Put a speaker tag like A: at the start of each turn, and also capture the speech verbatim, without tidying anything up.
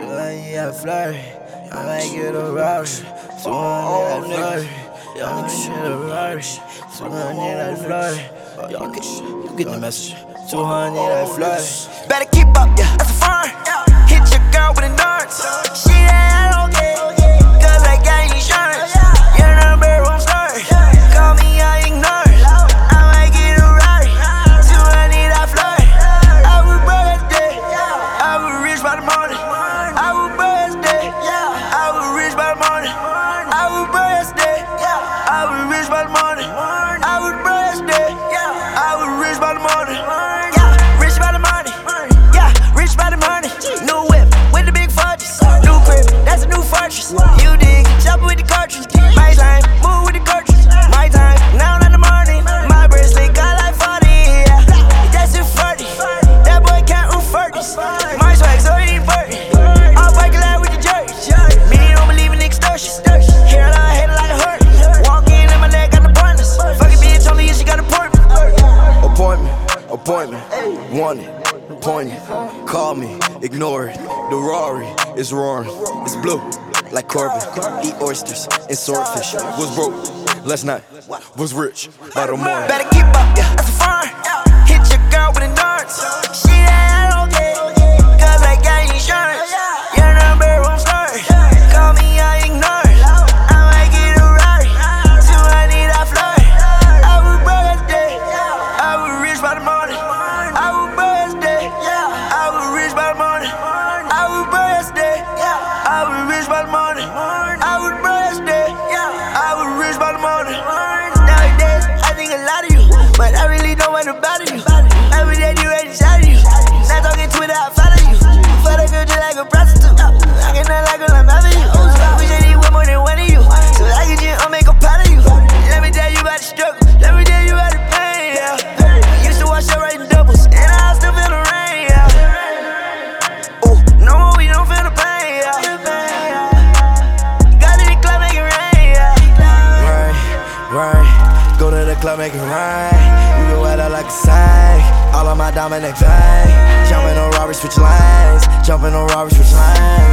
A: hundred at Flurry. I might get a Rari. two hundred at Flurry. Y'all niggas shit a Rari. two hundred at Flurry. Y'all get you get the message. two hundred at Flurry.
B: Better keep up, yeah, that's a fun. Hit your girl with a dance. She ain't okay, cause I got insurance. Your number won't start. Call me, I ignore. I might get a Rari. two hundred at Flurry. I was broke as day. I was rich by the morning. I was broke as day. I was rich by the morning. I was broke as day. I was rich by the morning. I was broke as day. I was rich by the morning. You dig, chopper with the cartridge. My time, move with the cartridge. My time, now in the morning. My bracelet got like forty, yeah. That's it forty. That boy can't roof forties. My swag so he ain't forty. I'll bike a lot with the jerk. Me don't believe in extortion. Hair on her head like a hurt. Walking in my leg, got the pointless. Fucking bitch told me she got an appointment.
A: Appointment, appointment, wanted, pointed. Call me, ignore it. The Rari is roaring, it's blue. Like Corbin, eat oysters and swordfish. Was broke last night, was rich by the morning.
B: Better keep up, yeah, that's a fun. Hit your girl with a dance. She ain't okay, cause I got insurance. Your number won't start. Call me, I ignore. I might get a Rari. two hundred at Flurry. I was broke as day. I was rich by the morning. I was broke as day. I was rich by the morning. I was broke as day. I was rich by the morning. I was broke as day. I was rich by the morning. Nowadays, I think a lot of you, but I really don't want to bother you. Every day you ready to shout at you. Not talking Twitter, I follow you. Fuck a girl just like a prostitute. I cannot like when I'm having you. Wish I need one more than one of you, so I can just make a pot of you. Let me tell you about the struggle. Let me tell you about the pain, yeah. Used to watch her writing doubles, and I still feel the rain, yeah. Ooh, no more, we don't feel the pain, yeah.
A: Right, go to the club, make it right. You go out like a sag. All of my diamond neck bang. Jumping on Robert, switch lanes. Jumping on Robert, switch lanes.